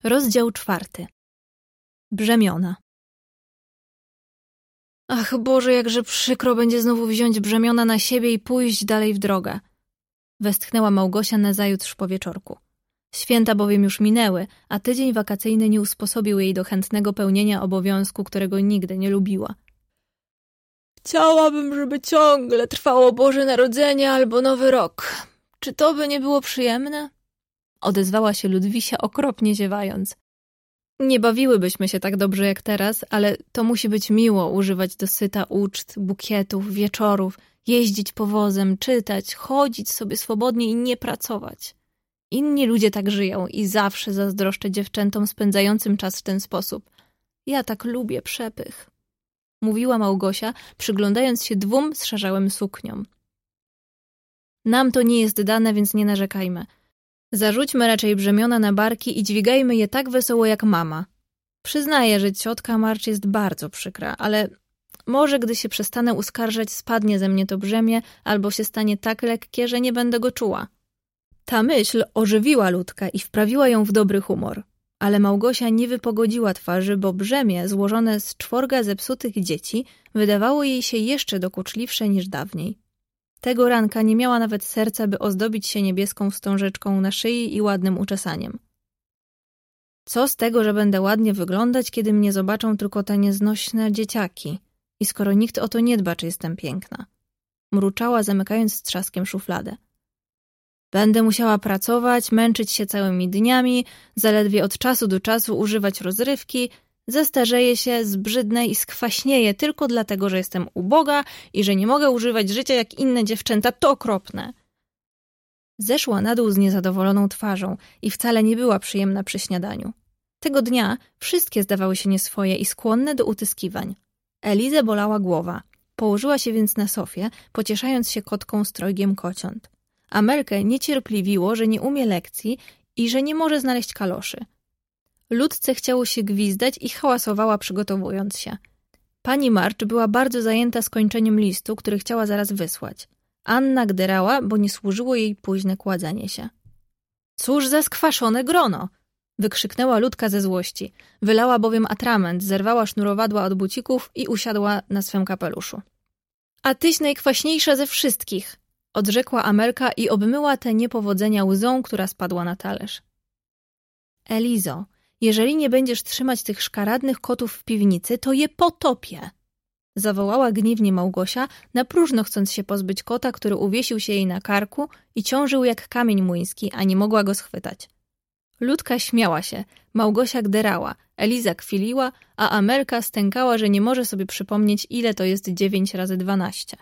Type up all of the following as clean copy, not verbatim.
Rozdział 4. Brzemiona. Ach Boże, jakże przykro będzie znowu wziąć brzemiona na siebie i pójść dalej w drogę. Westchnęła Małgosia nazajutrz po wieczorku. Święta bowiem już minęły, a tydzień wakacyjny nie usposobił jej do chętnego pełnienia obowiązku, którego nigdy nie lubiła. Chciałabym, żeby ciągle trwało Boże Narodzenie albo Nowy Rok. Czy to by nie było przyjemne? Odezwała się Ludwisia, okropnie ziewając. Nie bawiłybyśmy się tak dobrze jak teraz, ale to musi być miło używać do syta uczt, bukietów, wieczorów, jeździć powozem, czytać, chodzić sobie swobodnie i nie pracować. Inni ludzie tak żyją i zawsze zazdroszczę dziewczętom spędzającym czas w ten sposób. Ja tak lubię przepych. Mówiła Małgosia, przyglądając się 2 zszarzałym sukniom. Nam to nie jest dane, więc nie narzekajmy. Zarzućmy raczej brzemiona na barki i dźwigajmy je tak wesoło jak mama. Przyznaję, że ciotka Marcz jest bardzo przykra, ale może gdy się przestanę uskarżać, spadnie ze mnie to brzemię albo się stanie tak lekkie, że nie będę go czuła. Ta myśl ożywiła Ludkę i wprawiła ją w dobry humor. Ale Małgosia nie wypogodziła twarzy, bo brzemię złożone z 4 zepsutych dzieci wydawało jej się jeszcze dokuczliwsze niż dawniej. Tego ranka nie miała nawet serca, by ozdobić się niebieską wstążeczką na szyi i ładnym uczesaniem. Co z tego, że będę ładnie wyglądać, kiedy mnie zobaczą tylko te nieznośne dzieciaki i skoro nikt o to nie dba, czy jestem piękna? Mruczała, zamykając z trzaskiem szufladę. Będę musiała pracować, męczyć się całymi dniami, zaledwie od czasu do czasu używać rozrywki, zestarzeję się, zbrzydnę i skwaśnieję tylko dlatego, że jestem uboga i że nie mogę używać życia jak inne dziewczęta. To okropne. Zeszła na dół z niezadowoloną twarzą i wcale nie była przyjemna przy śniadaniu. Tego dnia wszystkie zdawały się nieswoje i skłonne do utyskiwań. Elizę bolała głowa. Położyła się więc na sofie, pocieszając się kotką z trojgiem kociąt. Amelkę niecierpliwiło, że nie umie lekcji i że nie może znaleźć kaloszy. Ludce chciało się gwizdać i hałasowała, przygotowując się. Pani Marcz była bardzo zajęta skończeniem listu, który chciała zaraz wysłać. Anna gderała, bo nie służyło jej późne kładzenie się. Cóż za skwaszone grono! Wykrzyknęła Ludka ze złości. Wylała bowiem atrament, zerwała sznurowadła od bucików i usiadła na swym kapeluszu. A tyś najkwaśniejsza ze wszystkich! Odrzekła Amelka i obmyła te niepowodzenia łzą, która spadła na talerz. Elizo, jeżeli nie będziesz trzymać tych szkaradnych kotów w piwnicy, to je potopię! Zawołała gniewnie Małgosia, na próżno chcąc się pozbyć kota, który uwiesił się jej na karku i ciążył jak kamień młyński, a nie mogła go schwytać. Ludka śmiała się, Małgosia gderała, Eliza kwiliła, a Amelka stękała, że nie może sobie przypomnieć, ile to jest 9 razy 12.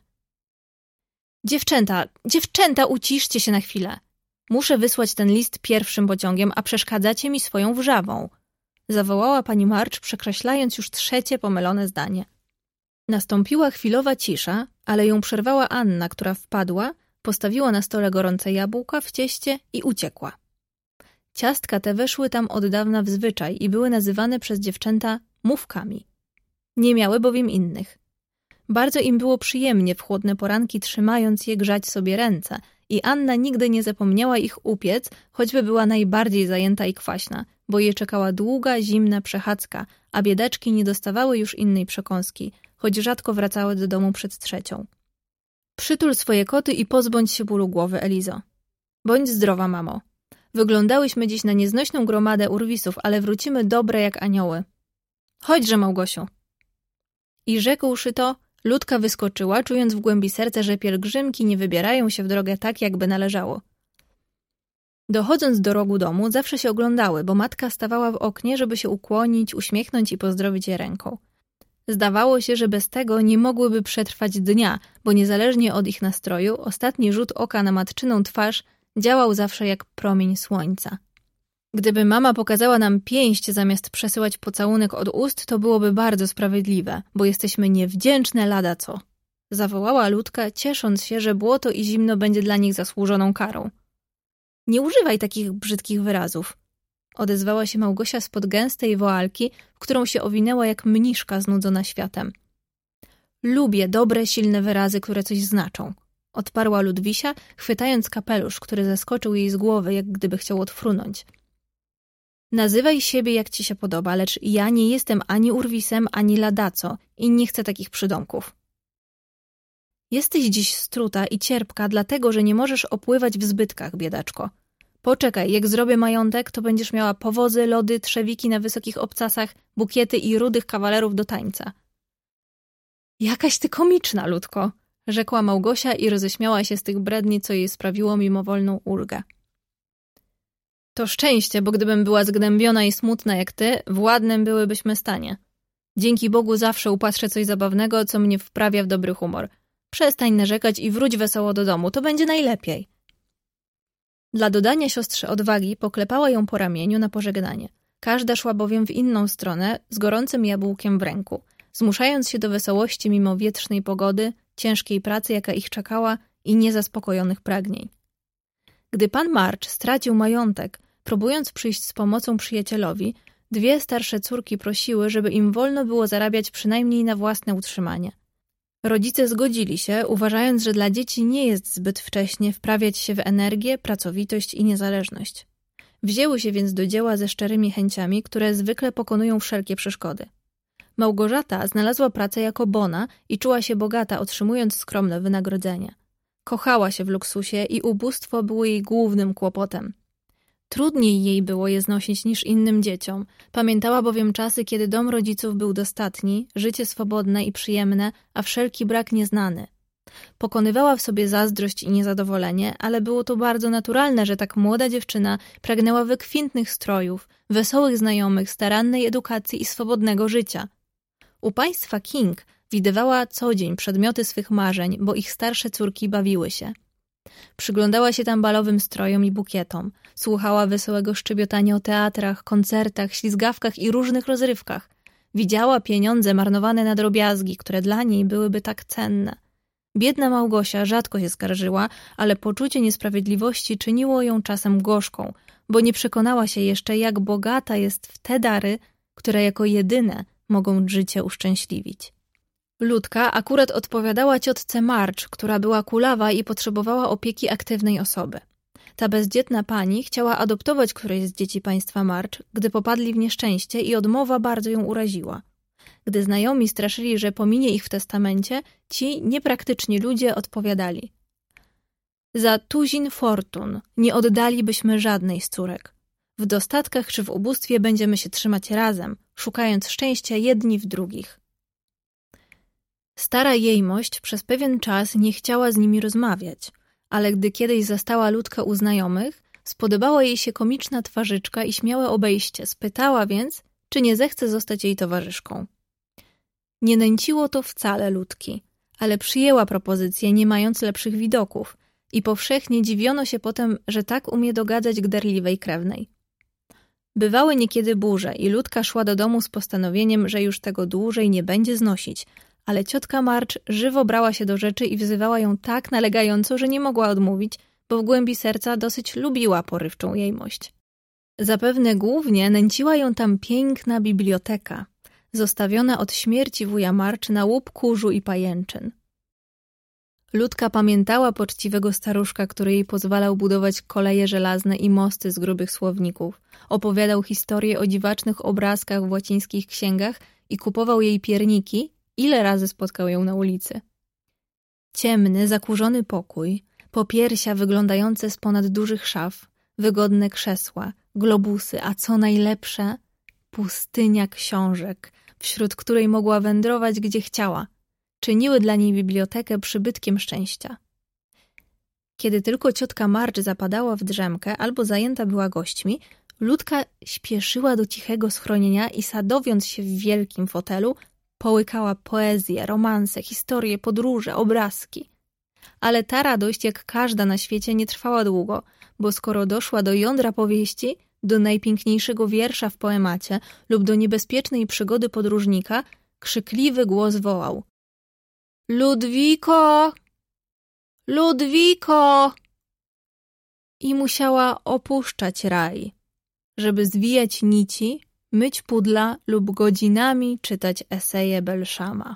Dziewczęta, uciszcie się na chwilę. Muszę wysłać ten list pierwszym pociągiem, a przeszkadzacie mi swoją wrzawą. Zawołała pani Marcz, przekreślając już 3. pomylone zdanie. Nastąpiła chwilowa cisza, ale ją przerwała Anna, która wpadła, postawiła na stole gorące jabłka w cieście i uciekła. Ciastka te weszły tam od dawna w zwyczaj i były nazywane przez dziewczęta mówkami. Nie miały bowiem innych. Bardzo im było przyjemnie w chłodne poranki trzymając je grzać sobie ręce i Anna nigdy nie zapomniała ich upiec, choćby była najbardziej zajęta i kwaśna, bo jej czekała długa, zimna przechadzka, a biedaczki nie dostawały już innej przekąski, choć rzadko wracały do domu przed 3. Przytul swoje koty i pozbądź się bólu głowy, Elizo. Bądź zdrowa, mamo. Wyglądałyśmy dziś na nieznośną gromadę urwisów, ale wrócimy dobre jak anioły. Chodźże, Małgosiu. I rzekłszy to, Ludka wyskoczyła, czując w głębi serca, że pielgrzymki nie wybierają się w drogę tak, jakby należało. Dochodząc do rogu domu, zawsze się oglądały, bo matka stawała w oknie, żeby się ukłonić, uśmiechnąć i pozdrowić je ręką. Zdawało się, że bez tego nie mogłyby przetrwać dnia, bo niezależnie od ich nastroju, ostatni rzut oka na matczyną twarz działał zawsze jak promień słońca. Gdyby mama pokazała nam pięść zamiast przesyłać pocałunek od ust, to byłoby bardzo sprawiedliwe, bo jesteśmy niewdzięczne lada co. Zawołała Ludka, ciesząc się, że błoto i zimno będzie dla nich zasłużoną karą. Nie używaj takich brzydkich wyrazów. Odezwała się Małgosia spod gęstej woalki, w którą się owinęła jak mniszka znudzona światem. Lubię dobre, silne wyrazy, które coś znaczą. Odparła Ludwisia, chwytając kapelusz, który zeskoczył jej z głowy, jak gdyby chciał odfrunąć. Nazywaj siebie jak ci się podoba, lecz ja nie jestem ani urwisem, ani ladaco i nie chcę takich przydomków. Jesteś dziś struta i cierpka, dlatego że nie możesz opływać w zbytkach, biedaczko. Poczekaj, jak zrobię majątek, to będziesz miała powozy, lody, trzewiki na wysokich obcasach, bukiety i rudych kawalerów do tańca. Jakaś ty komiczna, Ludko, rzekła Małgosia i roześmiała się z tych bredni, co jej sprawiło mimowolną ulgę. To szczęście, bo gdybym była zgnębiona i smutna jak ty, w ładnym byłybyśmy stanie. Dzięki Bogu zawsze upatrzę coś zabawnego, co mnie wprawia w dobry humor. Przestań narzekać i wróć wesoło do domu, to będzie najlepiej. Dla dodania siostrze odwagi poklepała ją po ramieniu na pożegnanie. Każda szła bowiem w inną stronę z gorącym jabłkiem w ręku, zmuszając się do wesołości mimo wietrznej pogody, ciężkiej pracy, jaka ich czekała i niezaspokojonych pragnień. Gdy pan March stracił majątek, próbując przyjść z pomocą przyjacielowi, 2 starsze córki prosiły, żeby im wolno było zarabiać przynajmniej na własne utrzymanie. Rodzice zgodzili się, uważając, że dla dzieci nie jest zbyt wcześnie wprawiać się w energię, pracowitość i niezależność. Wzięły się więc do dzieła ze szczerymi chęciami, które zwykle pokonują wszelkie przeszkody. Małgorzata znalazła pracę jako bona i czuła się bogata, otrzymując skromne wynagrodzenie. Kochała się w luksusie i ubóstwo było jej głównym kłopotem. Trudniej jej było je znosić niż innym dzieciom. Pamiętała bowiem czasy, kiedy dom rodziców był dostatni, życie swobodne i przyjemne, a wszelki brak nieznany. Pokonywała w sobie zazdrość i niezadowolenie, ale było to bardzo naturalne, że tak młoda dziewczyna pragnęła wykwintnych strojów, wesołych znajomych, starannej edukacji i swobodnego życia. U państwa King widywała co dzień przedmioty swych marzeń, bo ich starsze córki bawiły się. Przyglądała się tam balowym strojom i bukietom, słuchała wesołego szczebiotania o teatrach, koncertach, ślizgawkach i różnych rozrywkach. Widziała pieniądze marnowane na drobiazgi, które dla niej byłyby tak cenne. Biedna Małgosia rzadko się skarżyła, ale poczucie niesprawiedliwości czyniło ją czasem gorzką, bo nie przekonała się jeszcze, jak bogata jest w te dary, które jako jedyne mogą życie uszczęśliwić. Ludka akurat odpowiadała ciotce March, która była kulawa i potrzebowała opieki aktywnej osoby. Ta bezdzietna pani chciała adoptować któreś z dzieci państwa March, gdy popadli w nieszczęście i odmowa bardzo ją uraziła. Gdy znajomi straszyli, że pominie ich w testamencie, ci niepraktyczni ludzie odpowiadali: za tuzin fortun nie oddalibyśmy żadnej z córek. W dostatkach czy w ubóstwie będziemy się trzymać razem, szukając szczęścia jedni w drugich. Stara jejmość przez pewien czas nie chciała z nimi rozmawiać, ale gdy kiedyś zastała Ludkę u znajomych, spodobała jej się komiczna twarzyczka i śmiałe obejście, spytała więc, czy nie zechce zostać jej towarzyszką. Nie nęciło to wcale Ludki, ale przyjęła propozycję, nie mając lepszych widoków i powszechnie dziwiono się potem, że tak umie dogadzać gderliwej krewnej. Bywały niekiedy burze i Ludka szła do domu z postanowieniem, że już tego dłużej nie będzie znosić, ale ciotka March żywo brała się do rzeczy i wzywała ją tak nalegająco, że nie mogła odmówić, bo w głębi serca dosyć lubiła porywczą jejmość. Zapewne głównie nęciła ją tam piękna biblioteka, zostawiona od śmierci wuja March na łup kurzu i pajęczyn. Ludka pamiętała poczciwego staruszka, który jej pozwalał budować koleje żelazne i mosty z grubych słowników, opowiadał historie o dziwacznych obrazkach w łacińskich księgach i kupował jej pierniki, ile razy spotkał ją na ulicy. Ciemny, zakurzony pokój, popiersia wyglądające spod dużych szaf, wygodne krzesła, globusy, a co najlepsze, pustynia książek, wśród której mogła wędrować gdzie chciała, czyniły dla niej bibliotekę przybytkiem szczęścia. Kiedy tylko ciotka March zapadała w drzemkę albo zajęta była gośćmi, Ludka śpieszyła do cichego schronienia i sadowiąc się w wielkim fotelu, połykała poezję, romanse, historie, podróże, obrazki. Ale ta radość, jak każda na świecie, nie trwała długo, bo skoro doszła do jądra powieści, do najpiękniejszego wiersza w poemacie lub do niebezpiecznej przygody podróżnika, krzykliwy głos wołał: Ludwiko! Ludwiko! I musiała opuszczać raj, żeby zwijać nici, myć pudla lub godzinami czytać eseje Belszama.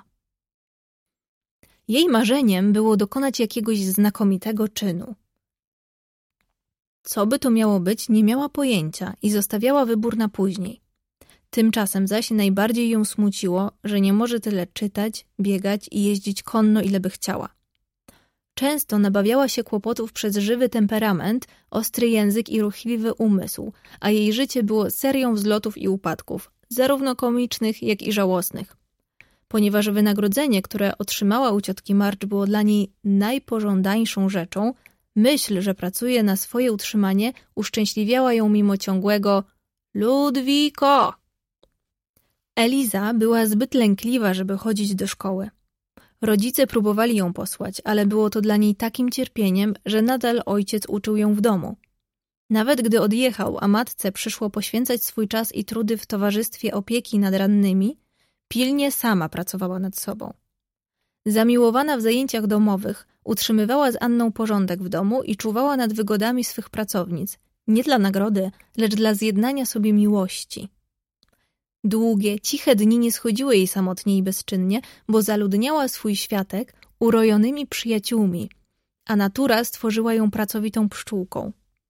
Jej marzeniem było dokonać jakiegoś znakomitego czynu. Co by to miało być, nie miała pojęcia i zostawiała wybór na później. Tymczasem zaś najbardziej ją smuciło, że nie może tyle czytać, biegać i jeździć konno, ile by chciała. Często nabawiała się kłopotów przez żywy temperament, ostry język i ruchliwy umysł, a jej życie było serią wzlotów i upadków, zarówno komicznych, jak i żałosnych. Ponieważ wynagrodzenie, które otrzymała u ciotki March, było dla niej najpożądańszą rzeczą, myśl, że pracuje na swoje utrzymanie, uszczęśliwiała ją mimo ciągłego Ludwiko! Eliza była zbyt lękliwa, żeby chodzić do szkoły. Rodzice próbowali ją posłać, ale było to dla niej takim cierpieniem, że nadal ojciec uczył ją w domu. Nawet gdy odjechał, a matce przyszło poświęcać swój czas i trudy w towarzystwie opieki nad rannymi, pilnie sama pracowała nad sobą. Zamiłowana w zajęciach domowych, utrzymywała z Anną porządek w domu i czuwała nad wygodami swych pracownic, nie dla nagrody, lecz dla zjednania sobie miłości. Długie, ciche dni nie schodziły jej samotnie i bezczynnie, bo zaludniała swój światek urojonymi przyjaciółmi, a natura stworzyła ją pracowitą pszczółką.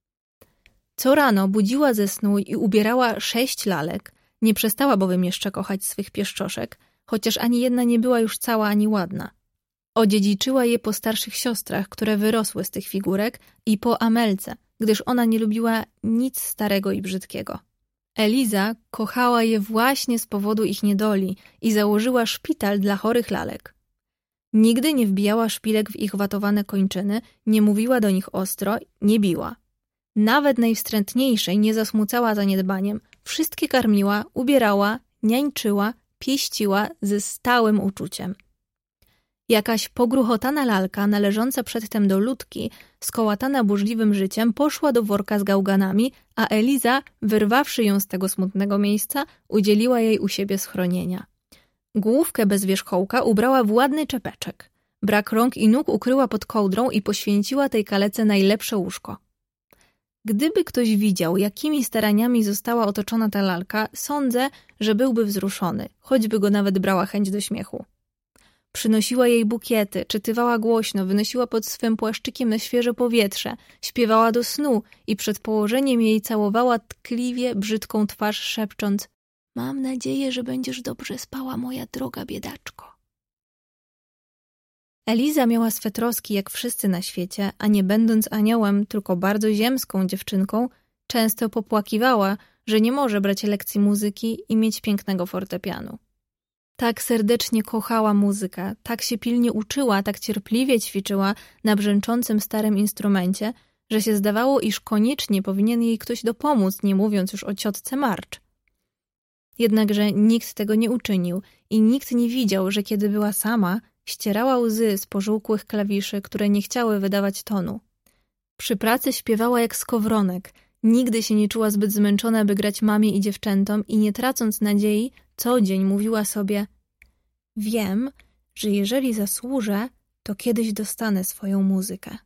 Co rano budziła ze snu i ubierała 6 lalek, nie przestała bowiem jeszcze kochać swych pieszczoszek, chociaż ani jedna nie była już cała ani ładna. Odziedziczyła je po starszych siostrach, które wyrosły z tych figurek, i po Amelce, gdyż ona nie lubiła nic starego i brzydkiego. Eliza kochała je właśnie z powodu ich niedoli i założyła szpital dla chorych lalek. Nigdy nie wbijała szpilek w ich watowane kończyny, nie mówiła do nich ostro, nie biła. Nawet najwstrętniejszej nie zasmucała zaniedbaniem. Wszystkie karmiła, ubierała, niańczyła, pieściła ze stałym uczuciem. Jakaś pogruchotana lalka, należąca przedtem do Ludki, skołatana burzliwym życiem, poszła do worka z gałganami, a Eliza, wyrwawszy ją z tego smutnego miejsca, udzieliła jej u siebie schronienia. Główkę bez wierzchołka ubrała w ładny czepeczek. Brak rąk i nóg ukryła pod kołdrą i poświęciła tej kalece najlepsze łóżko. Gdyby ktoś widział, jakimi staraniami została otoczona ta lalka, sądzę, że byłby wzruszony, choćby go nawet brała chęć do śmiechu. Przynosiła jej bukiety, czytywała głośno, wynosiła pod swym płaszczykiem na świeże powietrze, śpiewała do snu i przed położeniem jej całowała tkliwie brzydką twarz, szepcząc: „Mam nadzieję, że będziesz dobrze spała, moja droga biedaczko”. Eliza miała swe troski jak wszyscy na świecie, a nie będąc aniołem, tylko bardzo ziemską dziewczynką, często popłakiwała, że nie może brać lekcji muzyki i mieć pięknego fortepianu. Tak serdecznie kochała muzykę, tak się pilnie uczyła, tak cierpliwie ćwiczyła na brzęczącym starym instrumencie, że się zdawało, iż koniecznie powinien jej ktoś dopomóc, nie mówiąc już o ciotce March. Jednakże nikt tego nie uczynił i nikt nie widział, że kiedy była sama, ścierała łzy z pożółkłych klawiszy, które nie chciały wydawać tonu. Przy pracy śpiewała jak skowronek, nigdy się nie czuła zbyt zmęczona, by grać mamie i dziewczętom i nie tracąc nadziei, co dzień mówiła sobie: „Wiem, że jeżeli zasłużę, to kiedyś dostanę swoją muzykę”.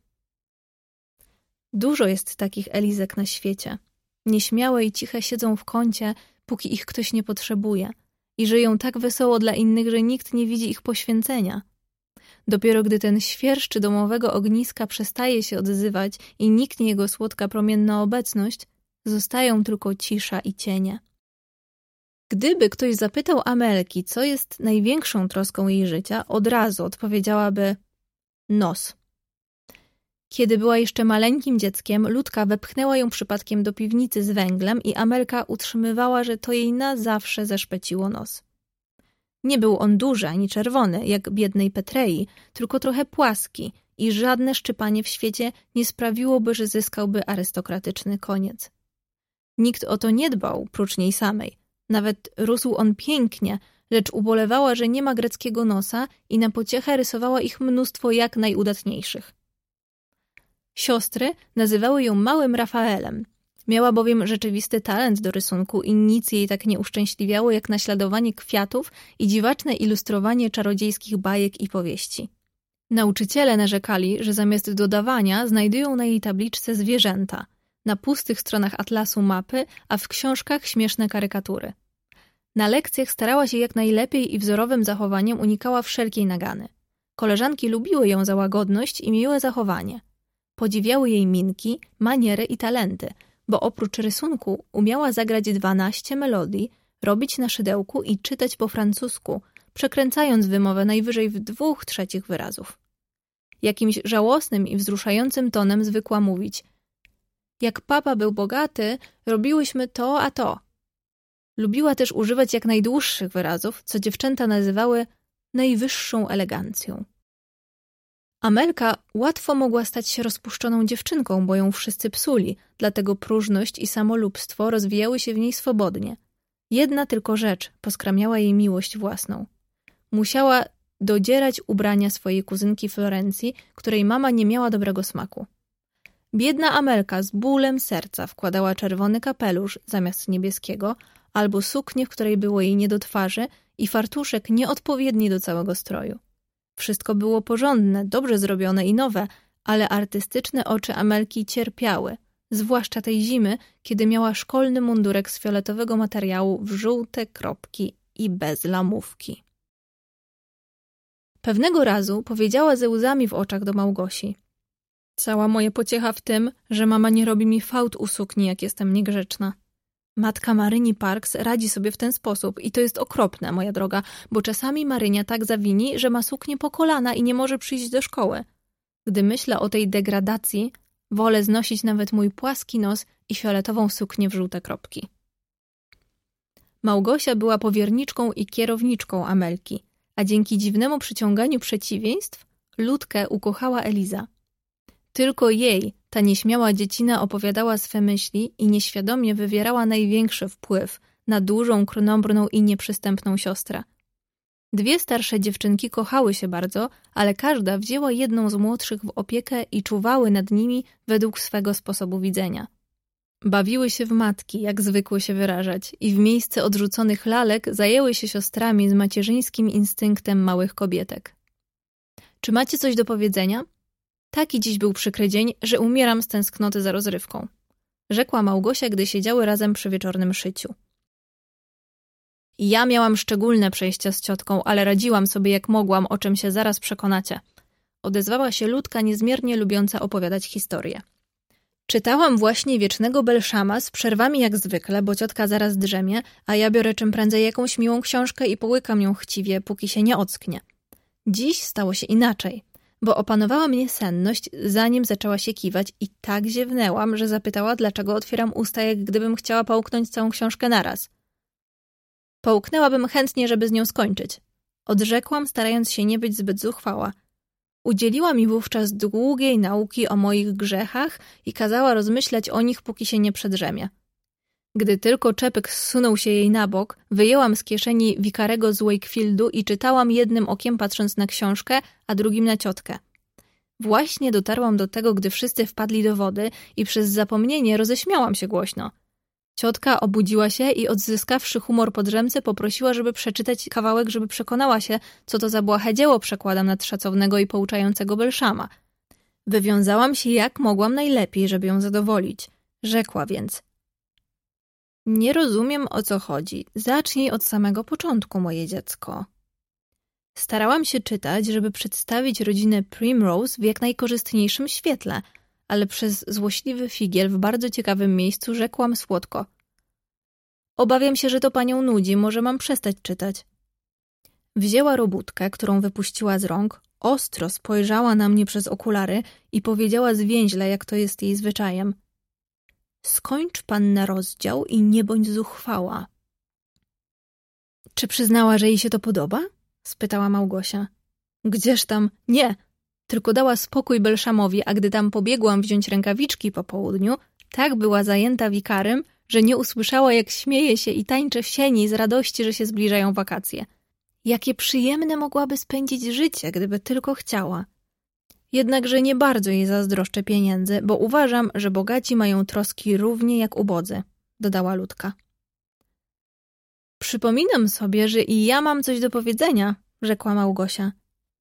Dużo jest takich Elizek na świecie. Nieśmiałe i ciche siedzą w kącie, póki ich ktoś nie potrzebuje i żyją tak wesoło dla innych, że nikt nie widzi ich poświęcenia. Dopiero gdy ten świerszcz domowego ogniska przestaje się odzywać i niknie jego słodka promienna obecność, zostają tylko cisza i cienie. Gdyby ktoś zapytał Amelki, co jest największą troską jej życia, od razu odpowiedziałaby: nos. Kiedy była jeszcze maleńkim dzieckiem, Ludka wepchnęła ją przypadkiem do piwnicy z węglem i Amelka utrzymywała, że to jej na zawsze zeszpeciło nos. Nie był on duży ani czerwony, jak biednej Petrei, tylko trochę płaski i żadne szczypanie w świecie nie sprawiłoby, że zyskałby arystokratyczny koniec. Nikt o to nie dbał, prócz niej samej. Nawet rósł on pięknie, lecz ubolewała, że nie ma greckiego nosa i na pociechę rysowała ich mnóstwo jak najudatniejszych. Siostry nazywały ją małym Rafaelem. Miała bowiem rzeczywisty talent do rysunku i nic jej tak nie uszczęśliwiało jak naśladowanie kwiatów i dziwaczne ilustrowanie czarodziejskich bajek i powieści. Nauczyciele narzekali, że zamiast dodawania znajdują na jej tabliczce zwierzęta, na pustych stronach atlasu mapy, a w książkach śmieszne karykatury. Na lekcjach starała się jak najlepiej i wzorowym zachowaniem unikała wszelkiej nagany. Koleżanki lubiły ją za łagodność i miłe zachowanie. podziwiały jej minki, maniery i talenty, bo oprócz rysunku umiała zagrać 12 melodii, robić na szydełku i czytać po francusku, przekręcając wymowę najwyżej w 2/3 wyrazów. Jakimś żałosnym i wzruszającym tonem zwykła mówić: jak papa był bogaty, robiłyśmy to a to. Lubiła też używać jak najdłuższych wyrazów, co dziewczęta nazywały najwyższą elegancją. Amelka łatwo mogła stać się rozpuszczoną dziewczynką, bo ją wszyscy psuli, dlatego próżność i samolubstwo rozwijały się w niej swobodnie. Jedna tylko rzecz poskramiała jej miłość własną. Musiała dodzierać ubrania swojej kuzynki Florencji, której mama nie miała dobrego smaku. Biedna Amelka z bólem serca wkładała czerwony kapelusz zamiast niebieskiego, albo suknię, w której było jej nie do twarzy i fartuszek nieodpowiedni do całego stroju. Wszystko było porządne, dobrze zrobione i nowe, ale artystyczne oczy Amelki cierpiały, zwłaszcza tej zimy, kiedy miała szkolny mundurek z fioletowego materiału w żółte kropki i bez lamówki. Pewnego razu powiedziała ze łzami w oczach do Małgosi: cała moja pociecha w tym, że mama nie robi mi fałd u sukni, jak jestem niegrzeczna. Matka Maryni Parks radzi sobie w ten sposób i to jest okropne, moja droga, bo czasami Marynia tak zawini, że ma suknię po kolana i nie może przyjść do szkoły. Gdy myślę o tej degradacji, wolę znosić nawet mój płaski nos i fioletową suknię w żółte kropki. Małgosia była powierniczką i kierowniczką Amelki, a dzięki dziwnemu przyciąganiu przeciwieństw Ludkę ukochała Eliza. Tylko jej ta nieśmiała dziecina opowiadała swe myśli i nieświadomie wywierała największy wpływ na dużą, krnąbrną i nieprzystępną siostrę. Dwie starsze dziewczynki kochały się bardzo, ale każda wzięła jedną z młodszych w opiekę i czuwały nad nimi według swego sposobu widzenia. Bawiły się w matki, jak zwykły się wyrażać, i w miejsce odrzuconych lalek zajęły się siostrami z macierzyńskim instynktem małych kobietek. Czy macie coś do powiedzenia? Taki dziś był przykry dzień, że umieram z tęsknoty za rozrywką, rzekła Małgosia, gdy siedziały razem przy wieczornym szyciu. Ja miałam szczególne przejścia z ciotką, ale radziłam sobie jak mogłam, o czym się zaraz przekonacie. Odezwała się Ludka, niezmiernie lubiąca opowiadać historię. Czytałam właśnie Wiecznego Belszama z przerwami jak zwykle, bo ciotka zaraz drzemie, a ja biorę czym prędzej jakąś miłą książkę i połykam ją chciwie, póki się nie ocknie. Dziś stało się inaczej, bo opanowała mnie senność, zanim zaczęła się kiwać i tak ziewnęłam, że zapytała, dlaczego otwieram usta, jak gdybym chciała połknąć całą książkę naraz. Połknęłabym chętnie, żeby z nią skończyć. Odrzekłam, starając się nie być zbyt zuchwała. Udzieliła mi wówczas długiej nauki o moich grzechach i kazała rozmyślać o nich, póki się nie przedrzemie. Gdy tylko czepek zsunął się jej na bok, wyjęłam z kieszeni Wikarego z Wakefieldu i czytałam jednym okiem patrząc na książkę, a drugim na ciotkę. Właśnie dotarłam do tego, gdy wszyscy wpadli do wody i przez zapomnienie roześmiałam się głośno. Ciotka obudziła się i odzyskawszy humor po drzemce poprosiła, żeby przeczytać kawałek, żeby przekonała się, co to za błahe dzieło przekładam nadszacownego i pouczającego Belszama. Wywiązałam się jak mogłam najlepiej, żeby ją zadowolić. Rzekła więc: nie rozumiem, o co chodzi. Zacznij od samego początku, moje dziecko. Starałam się czytać, żeby przedstawić rodzinę Primrose w jak najkorzystniejszym świetle, ale przez złośliwy figiel w bardzo ciekawym miejscu rzekłam słodko: obawiam się, że to panią nudzi, może mam przestać czytać. Wzięła robótkę, którą wypuściła z rąk, ostro spojrzała na mnie przez okulary i powiedziała zwięźle, jak to jest jej zwyczajem: skończ panna rozdział i nie bądź zuchwała. Czy przyznała, że jej się to podoba? Spytała Małgosia. Gdzież tam? Nie! Tylko dała spokój Belszamowi, a gdy tam pobiegłam wziąć rękawiczki po południu, tak była zajęta Wikarym, że nie usłyszała, jak śmieje się i tańczy w sieni z radości, że się zbliżają wakacje. Jakie przyjemne mogłaby spędzić życie, gdyby tylko chciała. Jednakże nie bardzo jej zazdroszczę pieniędzy, bo uważam, że bogaci mają troski równie jak ubodzy, dodała Ludka. Przypominam sobie, że i ja mam coś do powiedzenia, rzekła Małgosia.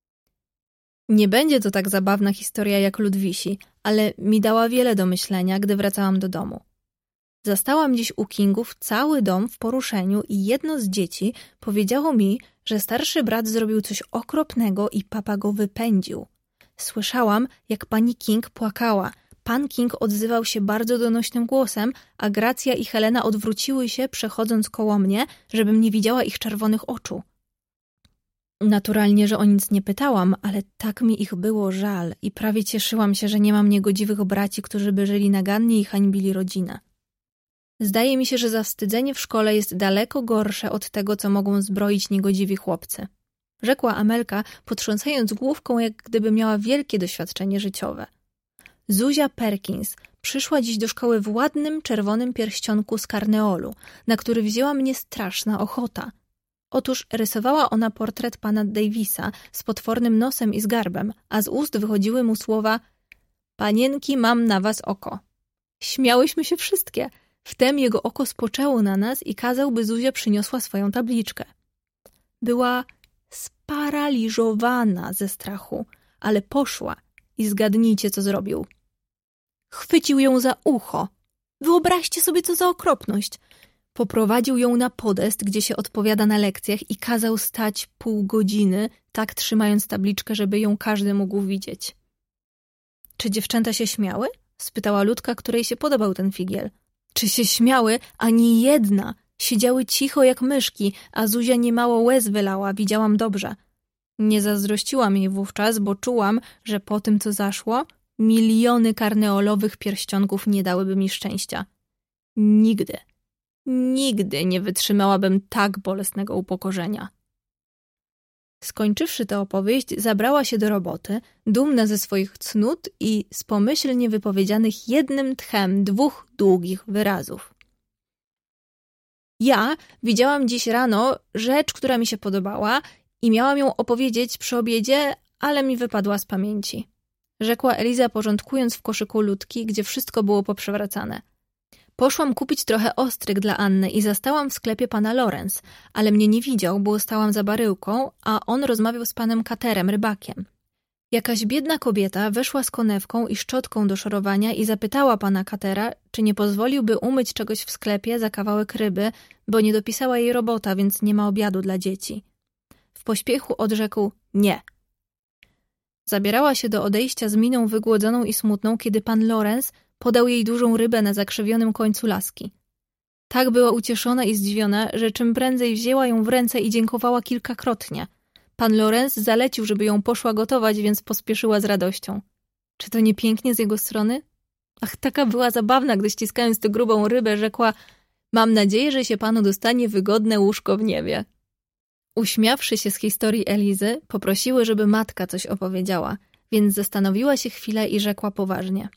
Nie będzie to tak zabawna historia jak Ludwisi, ale mi dała wiele do myślenia, gdy wracałam do domu. Zastałam dziś u Kingów cały dom w poruszeniu i jedno z dzieci powiedziało mi, że starszy brat zrobił coś okropnego i papa go wypędził. Słyszałam, jak pani King płakała. Pan King odzywał się bardzo donośnym głosem, a Gracja i Helena odwróciły się, przechodząc koło mnie, żebym nie widziała ich czerwonych oczu. Naturalnie, że o nic nie pytałam, ale tak mi ich było żal i prawie cieszyłam się, że nie mam niegodziwych braci, którzy by żyli nagannie i hańbili rodzinę. Zdaje mi się, że zawstydzenie w szkole jest daleko gorsze od tego, co mogą zbroić niegodziwi chłopcy. Rzekła Amelka, potrząsając główką, jak gdyby miała wielkie doświadczenie życiowe. Zuzia Perkins przyszła dziś do szkoły w ładnym, czerwonym pierścionku z karneolu, na który wzięła mnie straszna ochota. Otóż rysowała ona portret pana Davisa z potwornym nosem i z garbem, a z ust wychodziły mu słowa: „Panienki, mam na was oko”. Śmiałyśmy się wszystkie. Wtem jego oko spoczęło na nas i kazał, by Zuzia przyniosła swoją tabliczkę. Była sparaliżowana ze strachu, ale poszła i zgadnijcie, co zrobił. Chwycił ją za ucho. Wyobraźcie sobie, co za okropność. Poprowadził ją na podest, gdzie się odpowiada na lekcjach i kazał stać pół godziny, tak trzymając tabliczkę, żeby ją każdy mógł widzieć. Czy dziewczęta się śmiały? Spytała Ludka, której się podobał ten figiel. Czy się śmiały? Ani jedna. Siedziały cicho jak myszki, a Zuzia niemało łez wylała, widziałam dobrze. Nie zazdrościłam jej wówczas, bo czułam, że po tym, co zaszło, miliony karneolowych pierścionków nie dałyby mi szczęścia. Nigdy nie wytrzymałabym tak bolesnego upokorzenia. Skończywszy tę opowieść, zabrała się do roboty, dumna ze swoich cnót i z pomyślnie wypowiedzianych jednym tchem 2 długich wyrazów. Ja widziałam dziś rano rzecz, która mi się podobała i miałam ją opowiedzieć przy obiedzie, ale mi wypadła z pamięci. Rzekła Eliza, porządkując w koszyku Ludki, gdzie wszystko było poprzewracane. Poszłam kupić trochę ostryg dla Anny i zastałam w sklepie pana Lorenz, ale mnie nie widział, bo stałam za baryłką, a on rozmawiał z panem Katerem, rybakiem. Jakaś biedna kobieta weszła z konewką i szczotką do szorowania i zapytała pana Katera, czy nie pozwoliłby umyć czegoś w sklepie za kawałek ryby, bo nie dopisała jej robota, więc nie ma obiadu dla dzieci. W pośpiechu odrzekł nie. Zabierała się do odejścia z miną wygłodzoną i smutną, kiedy pan Lorenz podał jej dużą rybę na zakrzywionym końcu laski. Tak była ucieszona i zdziwiona, że czym prędzej wzięła ją w ręce i dziękowała kilkakrotnie. Pan Lorenz zalecił, żeby ją poszła gotować, więc pospieszyła z radością. Czy to nie pięknie z jego strony? Ach, taka była zabawna, gdy ściskając tę grubą rybę rzekła: „Mam nadzieję, że się panu dostanie wygodne łóżko w niebie”. Uśmiawszy się z historii Elizy, poprosiły, żeby matka coś opowiedziała, więc zastanowiła się chwilę i rzekła poważnie: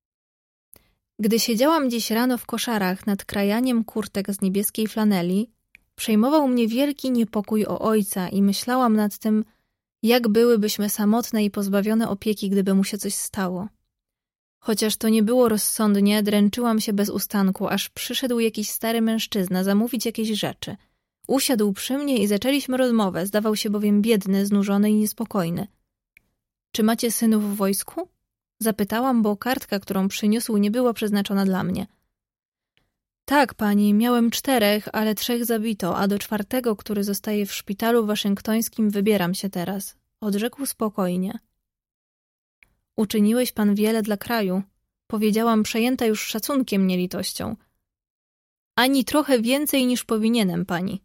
„Gdy siedziałam dziś rano w koszarach nad krajaniem kurtek z niebieskiej flaneli, przejmował mnie wielki niepokój o ojca i myślałam nad tym, jak byłybyśmy samotne i pozbawione opieki, gdyby mu się coś stało. Chociaż to nie było rozsądnie, dręczyłam się bez ustanku, aż przyszedł jakiś stary mężczyzna zamówić jakieś rzeczy. Usiadł przy mnie i zaczęliśmy rozmowę, zdawał się bowiem biedny, znużony i niespokojny. „Czy macie synów w wojsku?” Zapytałam, bo kartka, którą przyniósł, nie była przeznaczona dla mnie. „Tak, pani, miałem 4, ale 3 zabito, a do 4, który zostaje w szpitalu waszyngtońskim, wybieram się teraz”, odrzekł spokojnie. „Uczyniłeś pan wiele dla kraju”, powiedziałam, przejęta już szacunkiem, nie litością. „Ani trochę więcej niż powinienem, pani”.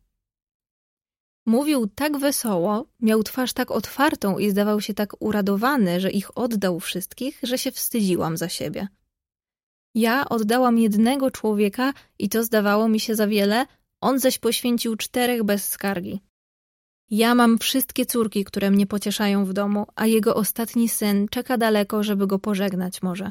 Mówił tak wesoło, miał twarz tak otwartą i zdawał się tak uradowany, że ich oddał wszystkich, że się wstydziłam za siebie. Ja oddałam 1 człowieka i to zdawało mi się za wiele, on zaś poświęcił 4 bez skargi. Ja mam wszystkie córki, które mnie pocieszają w domu, a jego ostatni syn czeka daleko, żeby go pożegnać może.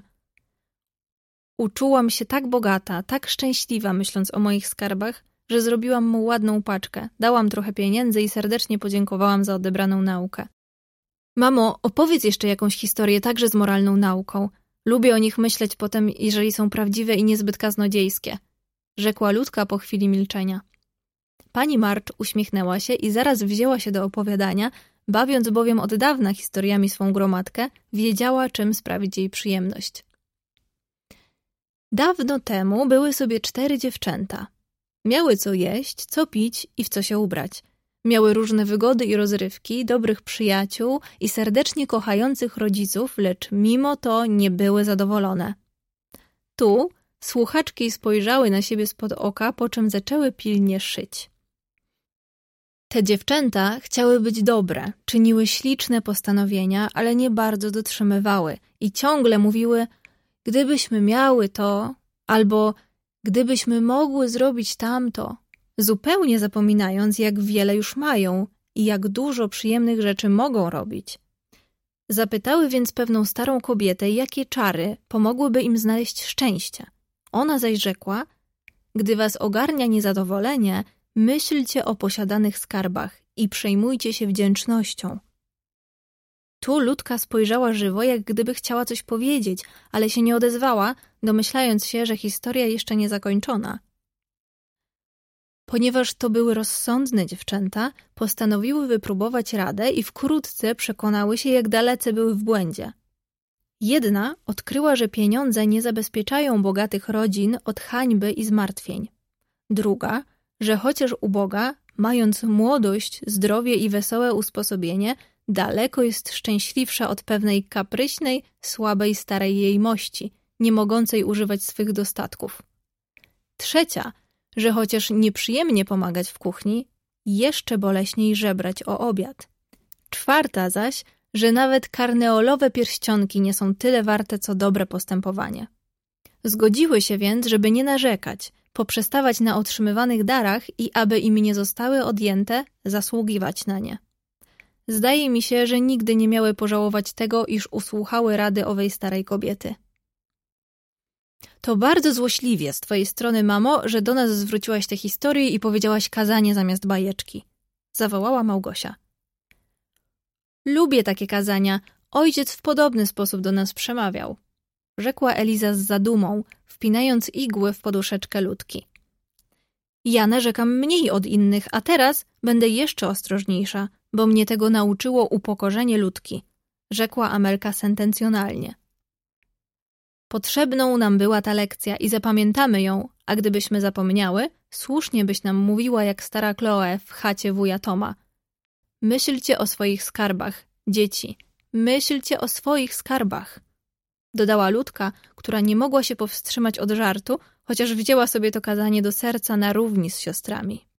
Uczułam się tak bogata, tak szczęśliwa, myśląc o moich skarbach, że zrobiłam mu ładną paczkę, dałam trochę pieniędzy i serdecznie podziękowałam za odebraną naukę. „Mamo, opowiedz jeszcze jakąś historię także z moralną nauką. Lubię o nich myśleć potem, jeżeli są prawdziwe i niezbyt kaznodziejskie”, rzekła Ludka po chwili milczenia. Pani March uśmiechnęła się i zaraz wzięła się do opowiadania, bawiąc bowiem od dawna historiami swą gromadkę, wiedziała, czym sprawić jej przyjemność. Dawno temu były sobie 4 dziewczęta. Miały co jeść, co pić i w co się ubrać. Miały różne wygody i rozrywki, dobrych przyjaciół i serdecznie kochających rodziców, lecz mimo to nie były zadowolone. Tu słuchaczki spojrzały na siebie spod oka, po czym zaczęły pilnie szyć. Te dziewczęta chciały być dobre, czyniły śliczne postanowienia, ale nie bardzo dotrzymywały i ciągle mówiły: gdybyśmy miały to, albo gdybyśmy mogły zrobić tamto, zupełnie zapominając, jak wiele już mają i jak dużo przyjemnych rzeczy mogą robić. Zapytały więc pewną starą kobietę, jakie czary pomogłyby im znaleźć szczęście. Ona zaś rzekła: gdy was ogarnia niezadowolenie, myślcie o posiadanych skarbach i przejmujcie się wdzięcznością. Tu Ludka spojrzała żywo, jak gdyby chciała coś powiedzieć, ale się nie odezwała, domyślając się, że historia jeszcze nie zakończona. Ponieważ to były rozsądne dziewczęta, postanowiły wypróbować radę i wkrótce przekonały się, jak dalece były w błędzie. Jedna odkryła, że pieniądze nie zabezpieczają bogatych rodzin od hańby i zmartwień. Druga, że chociaż uboga, mając młodość, zdrowie i wesołe usposobienie, daleko jest szczęśliwsza od pewnej kapryśnej, słabej, starej jejmości, nie mogącej używać swych dostatków. Trzecia, że chociaż nieprzyjemnie pomagać w kuchni, jeszcze boleśniej żebrać o obiad. Czwarta zaś, że nawet karneolowe pierścionki nie są tyle warte, co dobre postępowanie. Zgodziły się więc, żeby nie narzekać, poprzestawać na otrzymywanych darach i aby im nie zostały odjęte, zasługiwać na nie. Zdaje mi się, że nigdy nie miały pożałować tego, iż usłuchały rady owej starej kobiety. To bardzo złośliwie z twojej strony, mamo, że do nas zwróciłaś tę historię i powiedziałaś kazanie zamiast bajeczki. Zawołała Małgosia. Lubię takie kazania. Ojciec w podobny sposób do nas przemawiał. Rzekła Eliza z zadumą, wpinając igły w poduszeczkę Ludki. Ja narzekam mniej od innych, a teraz będę jeszcze ostrożniejsza, bo mnie tego nauczyło upokorzenie Ludki. Rzekła Amelka sentencjonalnie. Potrzebną nam była ta lekcja i zapamiętamy ją, a gdybyśmy zapomniały, słusznie byś nam mówiła jak stara Chloe w chacie wuja Toma. Myślcie o swoich skarbach, dzieci, myślcie o swoich skarbach. Dodała Ludka, która nie mogła się powstrzymać od żartu, chociaż wzięła sobie to kazanie do serca na równi z siostrami.